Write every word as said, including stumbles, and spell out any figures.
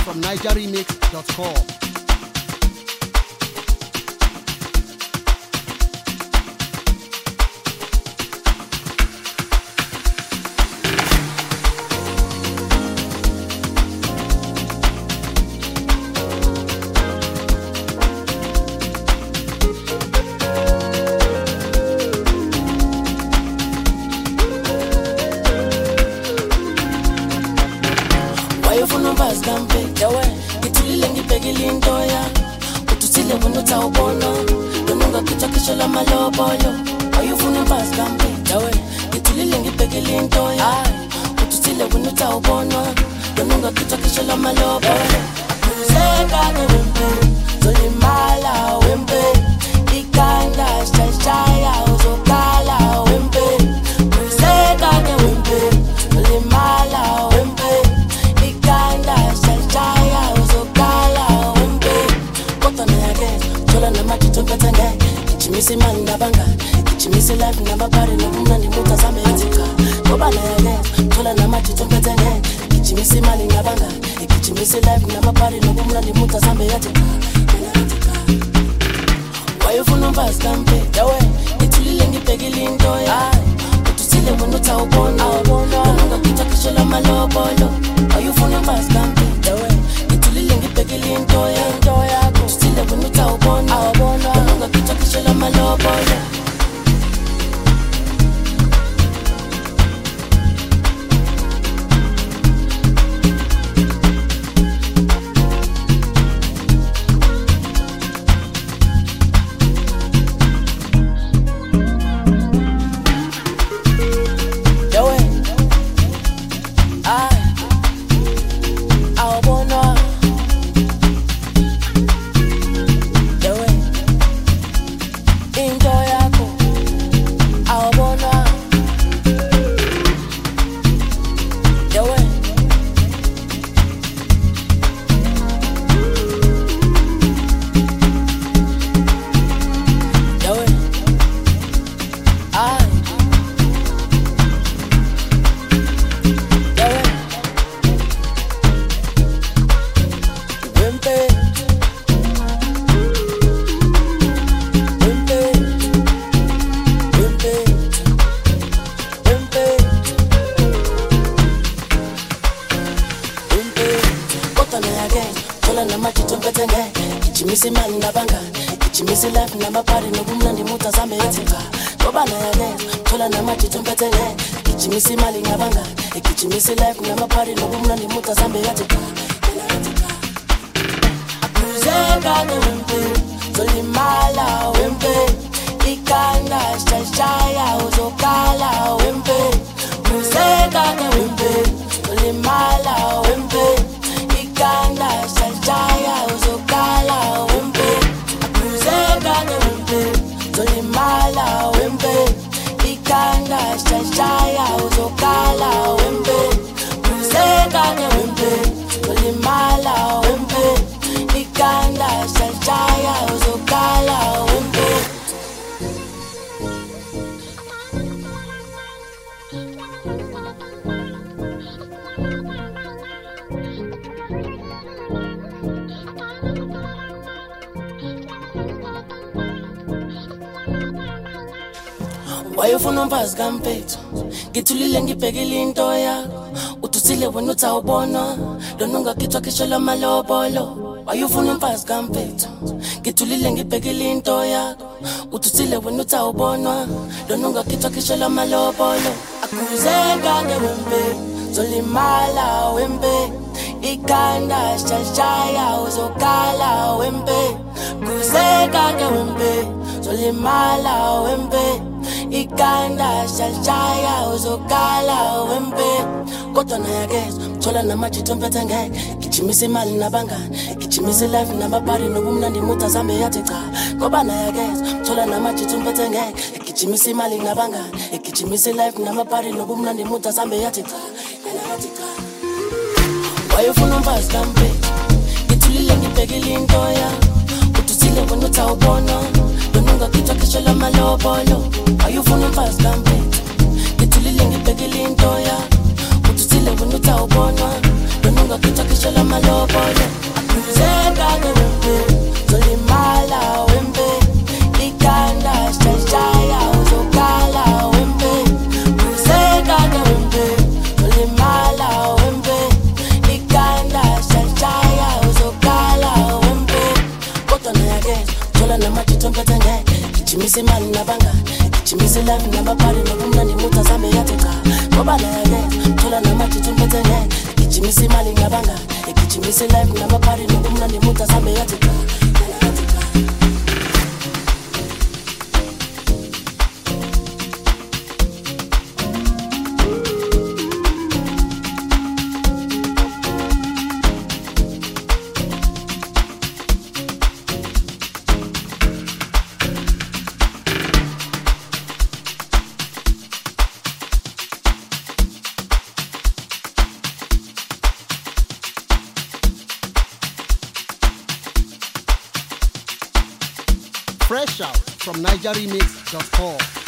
from niger remix dot com. Wayofuna umfazi kaMpethu ngithulile ngibhekile into yakho uthusile wena uthawubona lona ungakhithwa khishela amalobolo. Wayofuna umfazi kaMpethu ngithulile ngibhekile into yakho uthusile wena uthawubona lona ungakhithwa khishela amalobolo. Akuzeka ke wembe zolimala wembe ikanda shashaya uzokala wembe. Kuzeka ke wembe zolimala wembe ikanda shashaya uzokala wembe. Kodwa nayakeza mthola namajito mpethe ngeke gijimisa imali nabangani gijimisa life nabapari nobumnandi mutha zambe yathi cha. Ngoba nayakeza mthola namajito mpethe ngeke gijimisa imali nabangani gijimisa life nabapari nobumnandi mutha zambe yathi cha. Yathi cha. Wayofuna umfazi kaMpethu ngithulile ngibhekile into yakho uthusile wena uthawubona lona ungakhithwa khishela amalobolo. Wayofuna umfazi kaMpethu ngithulile ngibhekile into yakho uthusile wena uthawubona lona ungakhithwa khishela amalobolo. gijimisa imali nabangani, gijimisa ilife namapari nobumnandi mutazame yathi cha ngoba leke thola namathithi umphethe ngeke, gijimisa imali nabangani, gijimisa ilife namapari nobumnandi mutazame yathi cha. Fresh out from niger remix dot com.